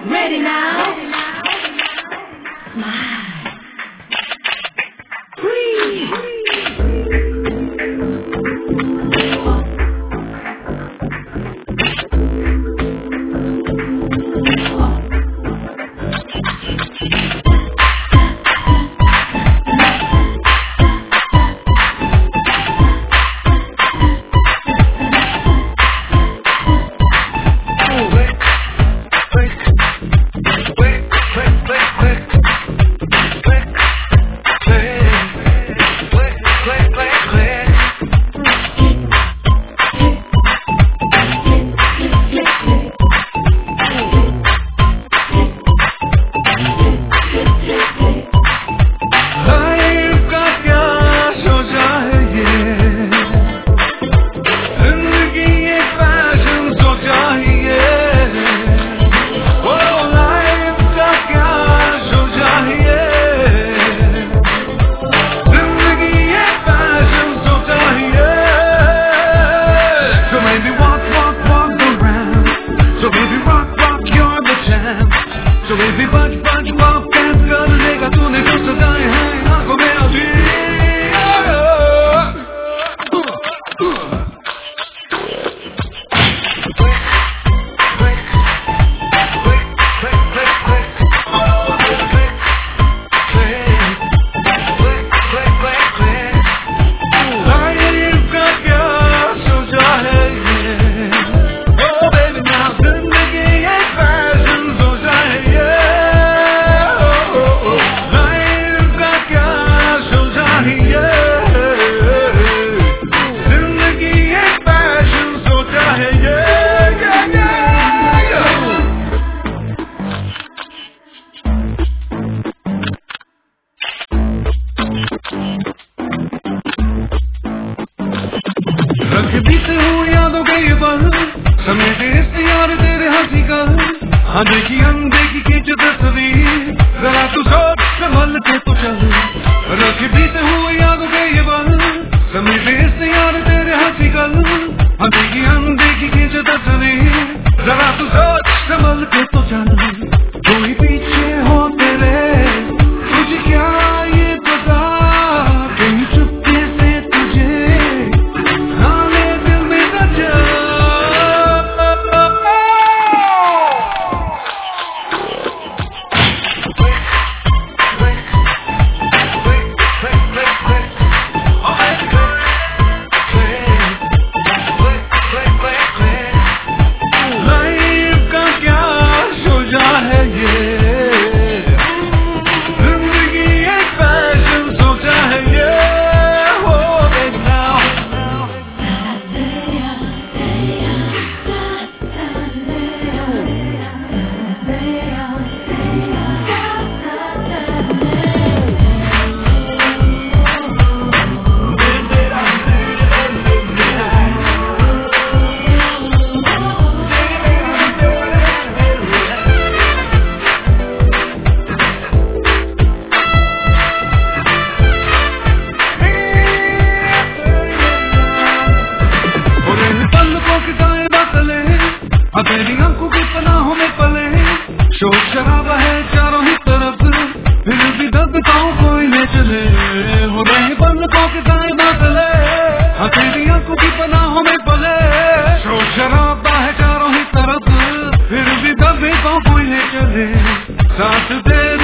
Ready now? Smile. बीते हुए यादों के ये पल समेटे इस यार तेरे हंसी का हाँ देखी अनदेखी खींच तस्वीर जरा तू सोच संभल के तो चल रख बीते हुए यादों के ये पल समेटे इस यार तेरे हंसी का हाँ देखी अनदेखी खींच तस्वीर जरा तू सोच संभल के तो चल कोई पीछे हो तेरे तुझे क्या ये पता कहीं चुपके से तुझे तेरी आंखों की पनाहों में पले शोर शराबा है चारों ही तरफ फिर भी दर्द पाँव कोई ले चले हो रहे पलकों के दाएं बादले हाँ तेरी आंखों की पनाहों में पले शोर शराबा है चारों ही तरफ फिर भी दर्द पाँव कोई ले चले साथ दे